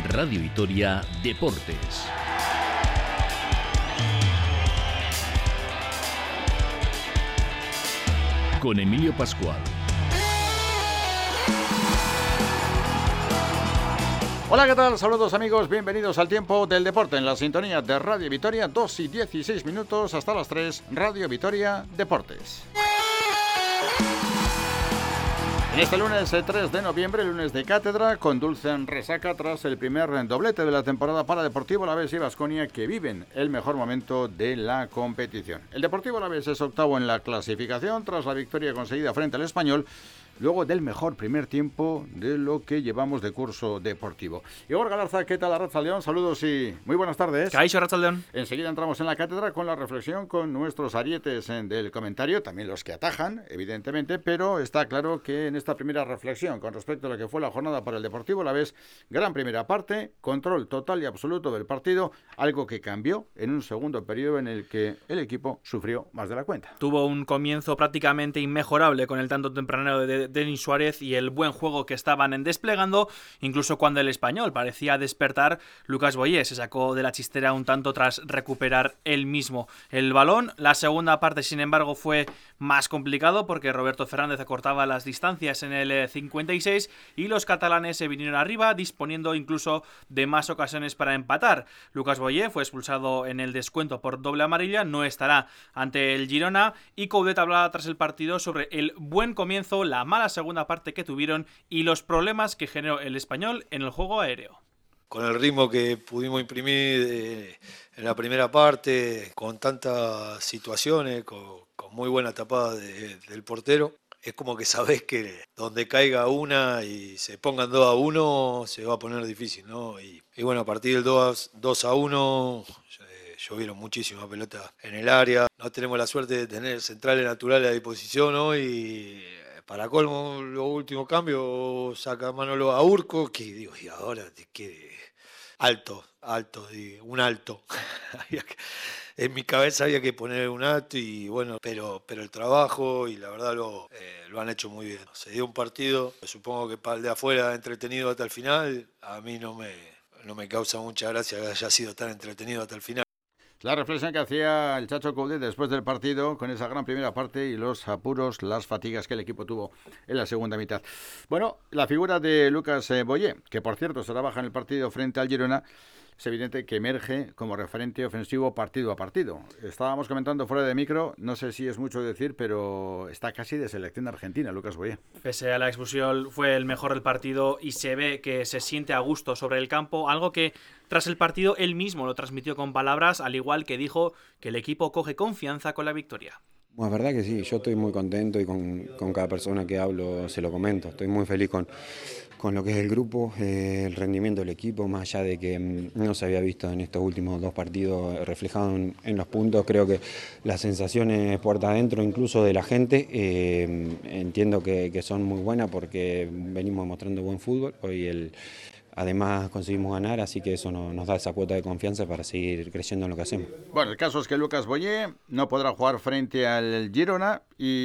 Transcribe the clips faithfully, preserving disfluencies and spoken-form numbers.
Radio Vitoria Deportes. Con Emilio Pascual. Hola, ¿qué tal? Saludos amigos, bienvenidos al Tiempo del Deporte en la sintonía de Radio Vitoria, dos y dieciséis minutos hasta las tres, Radio Vitoria Deportes. En este lunes tres de noviembre, lunes de cátedra, con dulce resaca tras el primer doblete de la temporada para Deportivo Alavés y Baskonia, que viven el mejor momento de la competición. El Deportivo Alavés es octavo en la clasificación tras la victoria conseguida frente al Español, luego del mejor primer tiempo de lo que llevamos de curso deportivo. Igor Galarza, ¿qué tal, Arratsaldeon? Saludos y muy buenas tardes. Caixo, Arratsaldeon. Enseguida entramos en la cátedra con la reflexión con nuestros arietes del comentario, también los que atajan, evidentemente, pero está claro que en esta primera reflexión con respecto a lo que fue la jornada para el Deportivo Alavés, gran primera parte, control total y absoluto del partido, algo que cambió en un segundo periodo en el que el equipo sufrió más de la cuenta. Tuvo un comienzo prácticamente inmejorable con el tanto tempranero de Denis Suárez y el buen juego que estaban desplegando, incluso cuando el Español parecía despertar. Lucas Boyer se sacó de la chistera un tanto tras recuperar él mismo el balón. La segunda parte, sin embargo, fue más complicado porque Roberto Fernández acortaba las distancias en el cincuenta y seis y los catalanes se vinieron arriba, disponiendo incluso de más ocasiones para empatar. Lucas Boyer fue expulsado en el descuento por doble amarilla, no estará ante el Girona, y Coudet hablaba tras el partido sobre el buen comienzo, la mala segunda parte que tuvieron y los problemas que generó el Español en el juego aéreo. Con el ritmo que pudimos imprimir eh, en la primera parte, con tantas situaciones, con, con muy buena tapada de, del portero, es como que sabés que donde caiga una y se pongan dos a uno, se va a poner difícil, ¿no? Y, y bueno, a partir del dos a uno, eh, llovieron muchísimas pelotas en el área. No tenemos la suerte de tener centrales naturales a disposición, ¿no? Y para colmo, los últimos cambios, saca Manolo a Urco, que digo, y ahora te quede alto, alto, digo, un alto. En mi cabeza había que poner un alto y bueno, pero, pero el trabajo y la verdad lo, eh, lo han hecho muy bien. Se dio un partido, supongo que para el de afuera entretenido hasta el final, a mí no me, no me causa mucha gracia que haya sido tan entretenido hasta el final. La reflexión que hacía el Chacho Coudet después del partido, con esa gran primera parte y los apuros, las fatigas que el equipo tuvo en la segunda mitad. Bueno, la figura de Lucas Boyer, que por cierto se trabaja en el partido frente al Girona, es evidente que emerge como referente ofensivo partido a partido. Estábamos comentando fuera de micro, no sé si es mucho decir, pero está casi de selección argentina Lucas Boyer. Pese a la expulsión, fue el mejor del partido y se ve que se siente a gusto sobre el campo, algo que tras el partido él mismo lo transmitió con palabras, al igual que dijo que el equipo coge confianza con la victoria. Bueno, es verdad que sí, yo estoy muy contento y con, con cada persona que hablo se lo comento. Estoy muy feliz con, con lo que es el grupo, eh, el rendimiento del equipo, más allá de que mm, no se había visto en estos últimos dos partidos reflejado en, en los puntos. Creo que las sensaciones puerta adentro, incluso de la gente, eh, entiendo que, que son muy buenas porque venimos mostrando buen fútbol. Hoy el... Además conseguimos ganar, así que eso nos da esa cuota de confianza para seguir creciendo en lo que hacemos. Bueno, el caso es que Lucas Boyer no podrá jugar frente al Girona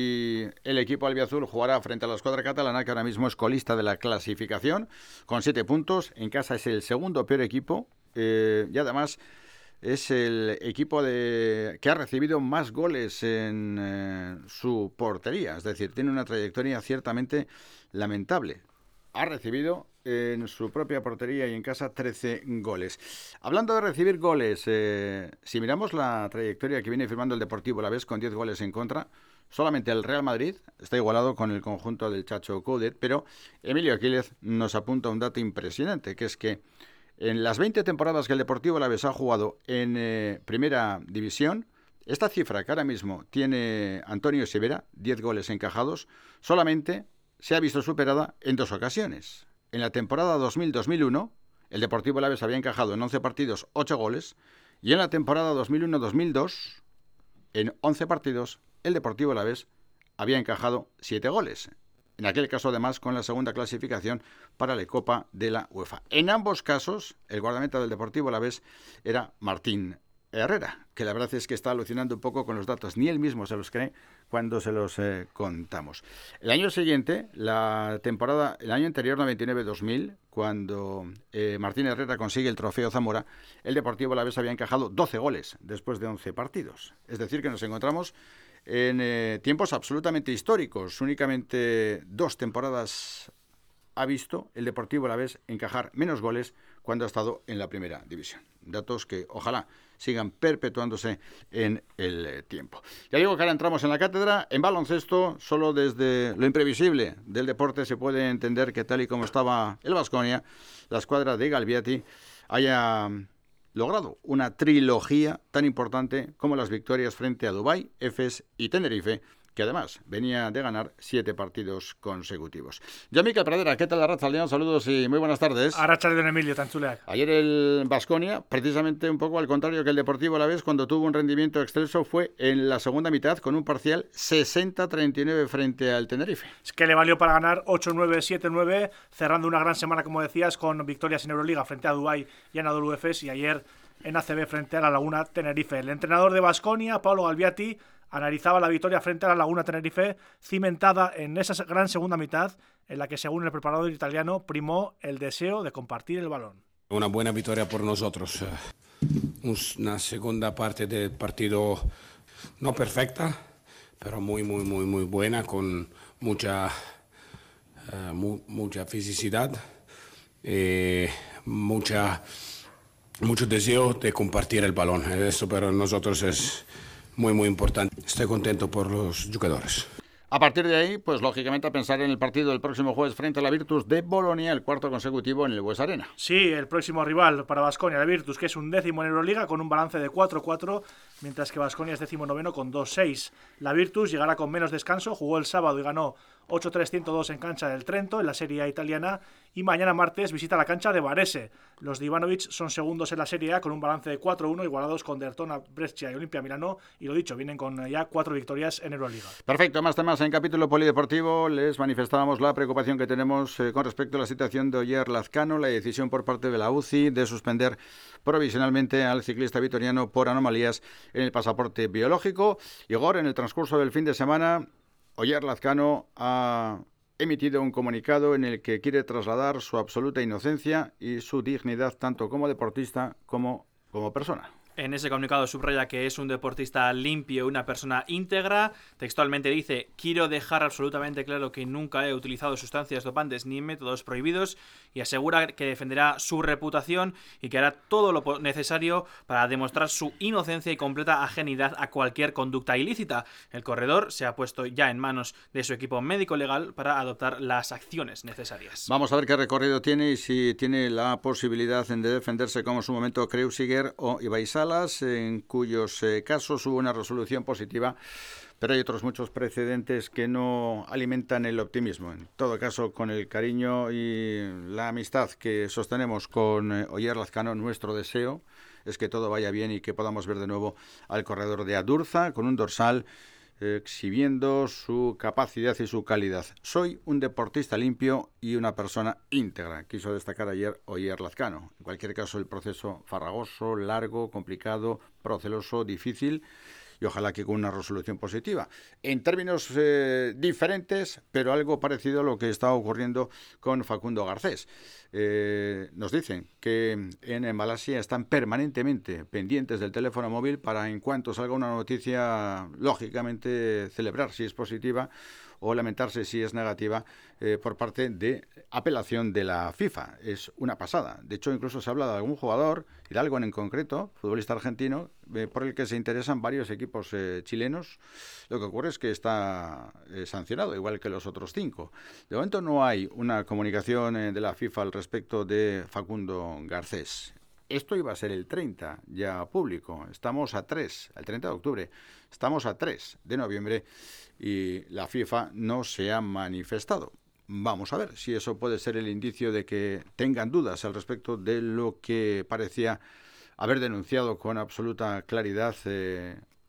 y el equipo albiazul jugará frente a la escuadra catalana, que ahora mismo es colista de la clasificación, con siete puntos. En casa es el segundo peor equipo eh, y además es el equipo de que ha recibido más goles en eh, su portería, es decir, tiene una trayectoria ciertamente lamentable. Ha recibido en su propia portería y en casa trece goles. Hablando de recibir goles, eh, si miramos la trayectoria que viene firmando el Deportivo Alavés con diez goles en contra, solamente el Real Madrid está igualado con el conjunto del Chacho Coudet, pero Emilio Aquílez nos apunta un dato impresionante, que es que en las veinte temporadas que el Deportivo Alavés ha jugado en eh, Primera División, esta cifra que ahora mismo tiene Antonio Severa, diez goles encajados, solamente se ha visto superada en dos ocasiones. En la temporada dos mil dos mil uno, el Deportivo Alavés había encajado en once partidos ocho goles, y en la temporada dos mil uno dos mil dos, en once partidos, el Deportivo Alavés había encajado siete goles. En aquel caso, además, con la segunda clasificación para la Copa de la UEFA. En ambos casos, el guardameta del Deportivo Alavés era Martín Herrera, que la verdad es que está alucinando un poco con los datos, ni él mismo se los cree cuando se los eh, contamos. El año siguiente, la temporada, el año anterior, noventa y nueve dos mil, cuando eh, Martín Herrera consigue el trofeo Zamora, el Deportivo Alavés había encajado doce goles después de once partidos. Es decir, que nos encontramos en eh, tiempos absolutamente históricos. Únicamente dos temporadas ha visto el Deportivo Alavés encajar menos goles cuando ha estado en la primera división. Datos que ojalá sigan perpetuándose en el eh, tiempo. Ya digo que ahora entramos en la cátedra. En baloncesto, solo desde lo imprevisible del deporte se puede entender que tal y como estaba el Baskonia, la escuadra de Galbiati haya logrado una trilogía tan importante como las victorias frente a Dubái, Efes y Tenerife, que además venía de ganar siete partidos consecutivos. Yo, Mikel Pradera, ¿qué tal, Arratsaldeon? Saludos y muy buenas tardes. Arratsaldeon, Emilio, tan chuleak. Ayer el Baskonia, precisamente un poco al contrario que el Deportivo Alavés, cuando tuvo un rendimiento excelso, fue en la segunda mitad con un parcial sesenta a treinta y nueve frente al Tenerife. Es que le valió para ganar ocho nueve, siete nueve, cerrando una gran semana, como decías, con victorias en Euroliga frente a Dubái y Anadolu Efes, y ayer en A C B frente a la Laguna Tenerife. El entrenador de Baskonia, Paolo Galbiati, analizaba la victoria frente a la Laguna Tenerife, cimentada en esa gran segunda mitad, en la que, según el preparador italiano, primó el deseo de compartir el balón. Una buena victoria por nosotros. Una segunda parte del partido no perfecta, pero muy, muy, muy, muy buena, con mucha, uh, mu mucha fisicidad, eh, mucha, mucho deseo de compartir el balón. Eso para nosotros es muy, muy importante. Estoy contento por los jugadores. A partir de ahí, pues lógicamente a pensar en el partido del próximo jueves frente a la Virtus de Bolonia, el cuarto consecutivo en el Bues Arena. Sí, el próximo rival para Baskonia, la Virtus, que es un décimo en Euroliga con un balance de cuatro cuatro, mientras que Baskonia es décimo noveno con dos seis. La Virtus llegará con menos descanso, jugó el sábado y ganó ocho tres ciento dos en cancha del Trento, en la Serie A italiana, y mañana martes visita la cancha de Varese. Los de Ivanovic son segundos en la Serie A con un balance de cuatro uno, igualados con Dertona, Brescia y Olimpia Milano, y lo dicho, vienen con ya cuatro victorias en Euroliga. Perfecto, más temas en capítulo polideportivo. Les manifestábamos la preocupación que tenemos eh, con respecto a la situación de Oyer Lazcano, la decisión por parte de la U C I de suspender provisionalmente al ciclista vitoriano por anomalías en el pasaporte biológico. Y ahora, en el transcurso del fin de semana, Oyer Lazcano ha emitido un comunicado en el que quiere trasladar su absoluta inocencia y su dignidad tanto como deportista como como persona. En ese comunicado subraya que es un deportista limpio, una persona íntegra. Textualmente dice: quiero dejar absolutamente claro que nunca he utilizado sustancias dopantes ni métodos prohibidos, y asegura que defenderá su reputación y que hará todo lo necesario para demostrar su inocencia y completa ajenidad a cualquier conducta ilícita. El corredor se ha puesto ya en manos de su equipo médico-legal para adoptar las acciones necesarias. Vamos a ver qué recorrido tiene y si tiene la posibilidad de defenderse como en su momento Kreuziger o Ibai Salas, en cuyos eh, casos hubo una resolución positiva, pero hay otros muchos precedentes que no alimentan el optimismo. En todo caso, con el cariño y la amistad que sostenemos con eh, Oyer Lazcano, nuestro deseo es que todo vaya bien y que podamos ver de nuevo al corredor de Adurza con un dorsal eh, exhibiendo su capacidad y su calidad. Soy un deportista limpio y una persona íntegra, quiso destacar ayer Oyer Lazcano. En cualquier caso, el proceso farragoso, largo, complicado, proceloso, difícil, y ojalá que con una resolución positiva. En términos eh, diferentes, pero algo parecido a lo que está ocurriendo con Facundo Garcés. Eh, nos dicen que en Malasia están permanentemente pendientes del teléfono móvil para, en cuanto salga una noticia, lógicamente celebrar si es positiva o lamentarse si es negativa eh, por parte de apelación de la FIFA. Es una pasada. De hecho, incluso se habla de algún jugador, Hidalgo en concreto, futbolista argentino, eh, por el que se interesan varios equipos eh, chilenos. Lo que ocurre es que está eh, sancionado, igual que los otros cinco. De momento no hay una comunicación eh, de la FIFA al respecto de Facundo Garcés. Esto iba a ser el treinta, ya público. Estamos a tres, el treinta de octubre. Estamos a tres de noviembre y la FIFA no se ha manifestado. Vamos a ver si eso puede ser el indicio de que tengan dudas al respecto de lo que parecía haber denunciado con absoluta claridad eh,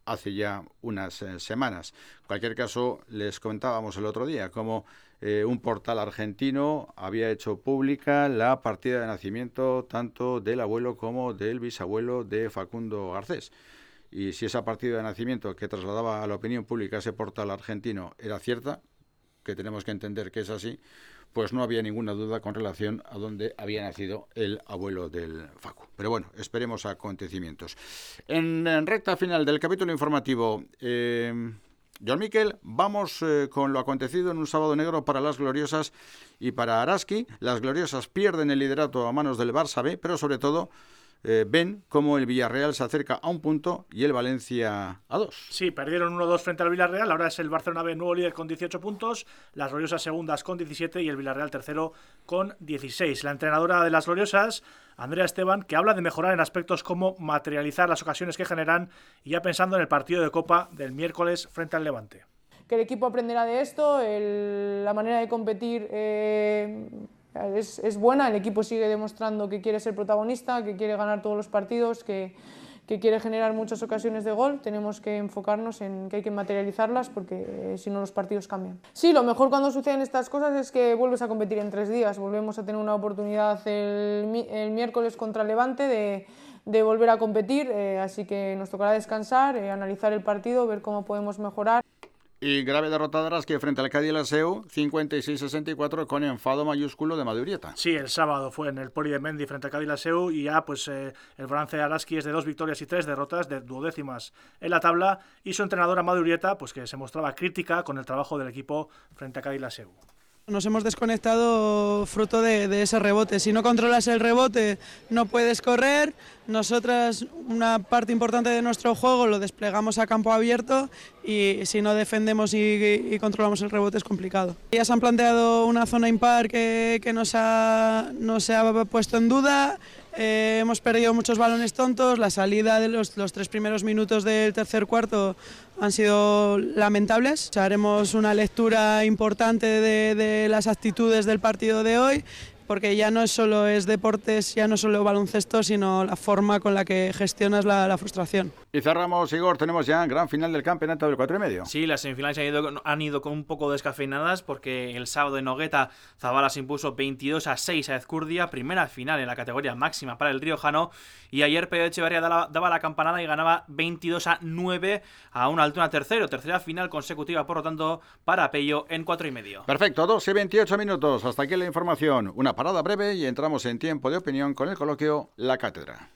hace ya unas eh, semanas. En cualquier caso, les comentábamos el otro día cómo eh, un portal argentino había hecho pública la partida de nacimiento tanto del abuelo como del bisabuelo de Facundo Garcés. Y si esa partida de nacimiento que trasladaba a la opinión pública ese portal argentino era cierta, que tenemos que entender que es así, pues no había ninguna duda con relación a dónde había nacido el abuelo del Facu. Pero bueno, esperemos acontecimientos. En, en recta final del capítulo informativo, eh, John Miquel, vamos eh, con lo acontecido en un sábado negro para las Gloriosas y para Araski. Las Gloriosas pierden el liderato a manos del Barça B, pero sobre todo Eh, ven cómo el Villarreal se acerca a un punto y el Valencia a dos. Sí, perdieron uno dos frente al Villarreal, ahora es el Barcelona B nuevo líder con dieciocho puntos, las Gloriosas segundas con diecisiete y el Villarreal tercero con dieciséis. La entrenadora de las Gloriosas, Andrea Esteban, que habla de mejorar en aspectos como materializar las ocasiones que generan y ya pensando en el partido de Copa del miércoles frente al Levante. Que el equipo aprenderá de esto, el, la manera de competir eh, Es, es buena, el equipo sigue demostrando que quiere ser protagonista, que quiere ganar todos los partidos, que, que quiere generar muchas ocasiones de gol. Tenemos que enfocarnos en que hay que materializarlas porque eh, si no los partidos cambian. Sí, lo mejor cuando suceden estas cosas es que vuelves a competir en tres días. Volvemos a tener una oportunidad el, el miércoles contra el Levante de, de volver a competir, eh, así que nos tocará descansar, eh, analizar el partido, ver cómo podemos mejorar. Y grave derrota de Araski frente al Cádiz Laseu, cincuenta y seis a sesenta y cuatro, con enfado mayúsculo de Madurieta. Sí, el sábado fue en el Poli de Mendy frente al Cádiz Laseu y ya pues eh, el balance de Araski es de dos victorias y tres derrotas, de duodécimas en la tabla, y su entrenadora Madurieta pues que se mostraba crítica con el trabajo del equipo frente a Cádiz Laseu. Nos hemos desconectado fruto de, de ese rebote. Si no controlas el rebote, no puedes correr. Nosotras, una parte importante de nuestro juego lo desplegamos a campo abierto y si no defendemos y, y controlamos el rebote es complicado. Ya se han planteado una zona impar que, que nos, ha, nos ha puesto en duda. Eh, hemos perdido muchos balones tontos, la salida de los, los tres primeros minutos del tercer cuarto han sido lamentables. O sea, haremos una lectura importante de, de las actitudes del partido de hoy, porque ya no solo es deportes, ya no solo baloncesto, sino la forma con la que gestionas la, la frustración. Y cerramos, Igor, tenemos ya gran final del campeonato del cuatro y medio. Sí, las semifinales han ido, han ido con un poco descafeinadas porque el sábado en Nogueta Zabala se impuso veintidós a seis a Ezcurdia, primera final en la categoría máxima para el riojano, y ayer Pedro Echeverría daba, daba la campanada y ganaba veintidós a nueve a una Altuna tercero, tercera final consecutiva por lo tanto para Pello en cuatro y medio. Perfecto, dos y veintiocho minutos, hasta aquí la información, una parada breve y entramos en tiempo de opinión con el coloquio La Cátedra.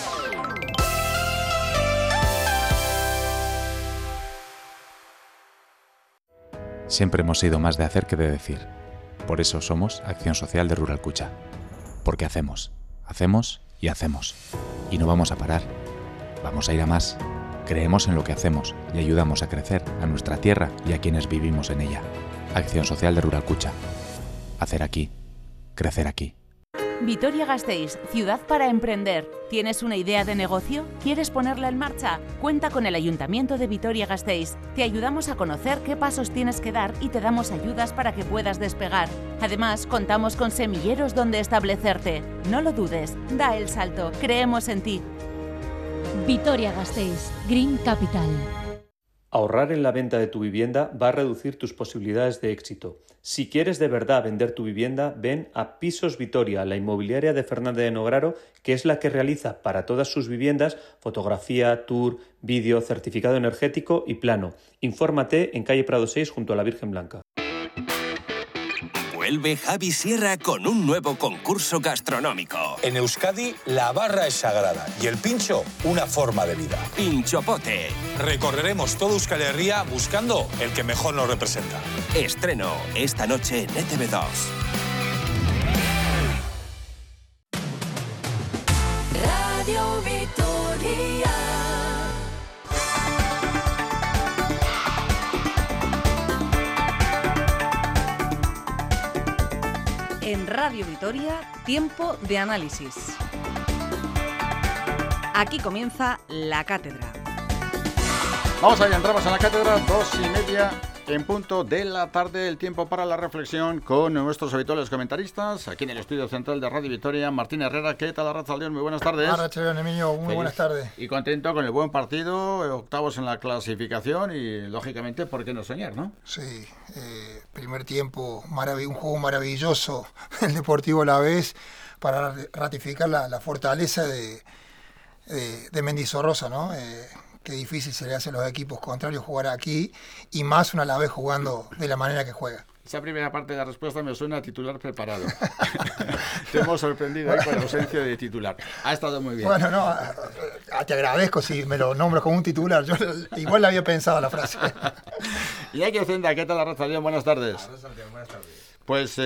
Siempre hemos sido más de hacer que de decir. Por eso somos Acción Social de Rural Cucha. Porque hacemos, hacemos y hacemos. Y no vamos a parar. Vamos a ir a más. Creemos en lo que hacemos y ayudamos a crecer a nuestra tierra y a quienes vivimos en ella. Acción Social de Rural Cucha. Hacer aquí. Crecer aquí. Vitoria-Gasteiz, ciudad para emprender. ¿Tienes una idea de negocio? ¿Quieres ponerla en marcha? Cuenta con el Ayuntamiento de Vitoria-Gasteiz. Te ayudamos a conocer qué pasos tienes que dar y te damos ayudas para que puedas despegar. Además, contamos con semilleros donde establecerte. No lo dudes, da el salto. Creemos en ti. Vitoria-Gasteiz, Green Capital. Ahorrar en la venta de tu vivienda va a reducir tus posibilidades de éxito. Si quieres de verdad vender tu vivienda, ven a Pisos Vitoria, la inmobiliaria de Fernández de Nograro, que es la que realiza para todas sus viviendas fotografía, tour, vídeo, certificado energético y plano. Infórmate en calle Prado seis junto a la Virgen Blanca. Vuelve Javi Sierra con un nuevo concurso gastronómico. En Euskadi, la barra es sagrada y el pincho, una forma de vida. Pinchopote. Recorreremos toda Euskal Herria buscando el que mejor nos representa. Estreno esta noche en E T V dos. Radio Vitoria. En Radio Vitoria, tiempo de análisis. Aquí comienza La Cátedra. Vamos allá, entramos en La Cátedra, dos y media En punto de la tarde, el tiempo para la reflexión con nuestros habituales comentaristas. Aquí en el estudio central de Radio Vitoria, Martín Herrera. ¿Qué tal, Arratsaldeon? Muy buenas tardes. Arratsaldeon, Emilio. Muy Feliz buenas tardes. Y contento con el buen partido, octavos en la clasificación y, lógicamente, ¿por qué no soñar, no? Sí, eh, primer tiempo, marav- un juego maravilloso, el Deportivo Alavés, para ratificar la, la fortaleza de, de, de Mendizorroza, ¿no? Eh, Qué difícil se le hace a los equipos contrarios jugar aquí, y más una Alavés jugando de la manera que juega. Esa primera parte de la respuesta me suena a titular preparado. Te hemos sorprendido ahí con la ausencia de titular. Ha estado muy bien. Bueno, no, te agradezco si me lo nombro como un titular. Yo igual la había pensado la frase. Y hay que Zenda, ¿qué tal, Arratsaldeon? Buenas tardes. Arratsaldeon, buenas tardes. Pues...